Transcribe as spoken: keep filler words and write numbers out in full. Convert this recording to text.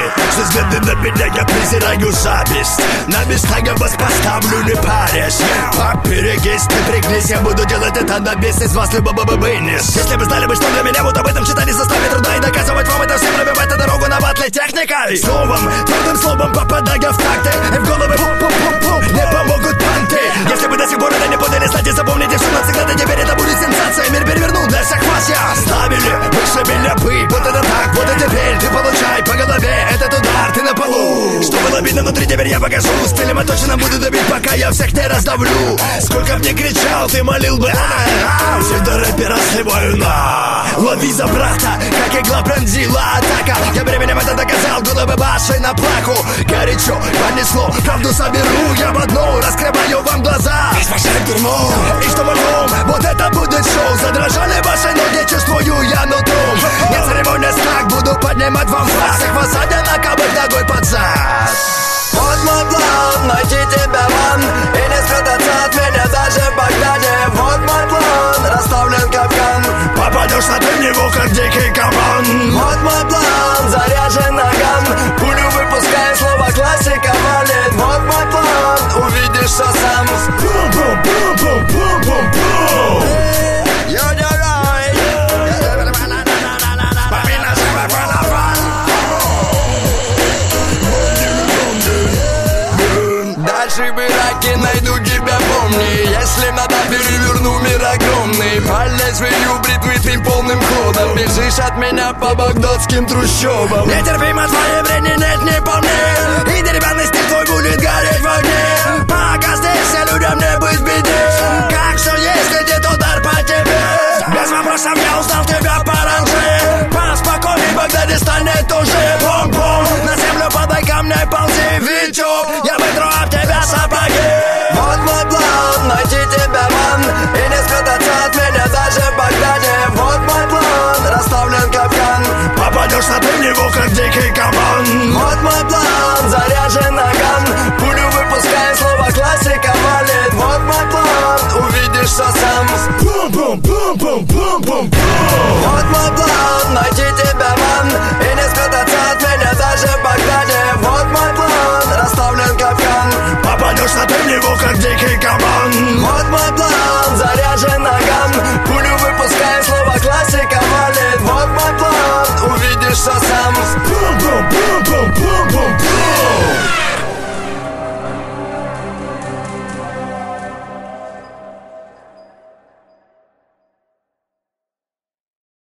Что взгляды на меня я презираю зависть. На места я вас поставлю, не парясь. Поперегись, напрягнись, я буду делать это на вес из вас любого вынес. Если вы знали бы, что для меня вот об этом читали, составит труда и доказывать вам это всем, пробивать эту дорогу на батле техникой. Словом, трудным словом попадая в такты, и в головы пу-пу-пу-пу не помогут панты. Если вы до сих пор это не поняли, кстати, запомните все навсегда, да теперь это будет сенсация. Мир перевернул для всех вас я. Ставили выше меня вы, вот это так, вот и теперь ты получай по голове этот удар, ты на полу. Что было видно внутри, теперь я покажу. Стилем я точно буду добить, пока я всех не раздавлю. Сколько б не кричал, ты молил бы, а-а-а. Все до рэпера сливаю на. Лови за брата, как игла пронзила атака. Я временем это доказал, головы вашей на плаху. Горячо понесло, правду соберу я в одну, раскрываю вам глаза. Весь вашей дерьмо. И что потом, вот это будет шоу. Задрожали ваши ноги, чувствую я нутром. Не церемонясь так, буду поднимать вам флаг. Всех вас садя на кабель ногой под зад. Вот мой план, найти тебя ван и не спрятаться от меня даже в Багдаде. Вот мой план, расставлен капкан. Попадешь на ты в него, как дикий кабан. Вот мой план, заряжен наган. Пулю выпуская, слово классика валит. Вот мой план, увидишь все сам. Бум-бум-бум-бум-бум-бум-бум. Дальше в Ираке найду тебя, помни. Если надо, переверну мир огромный. По лезвию бритвы ты полным ходом бежишь от меня по багдадским трущобам. Нетерпимо твое время, нет, не помни. И деревянный стиль твой будет гореть в огне. Пока здесь все людям не быть в беде. Как все есть, летит удар по тебе. Без вопросов я узнал тебя по ранже. Поспокойней, в Багдаде станет уже. Бом-бом, на землю подай камней, ползи, Витек.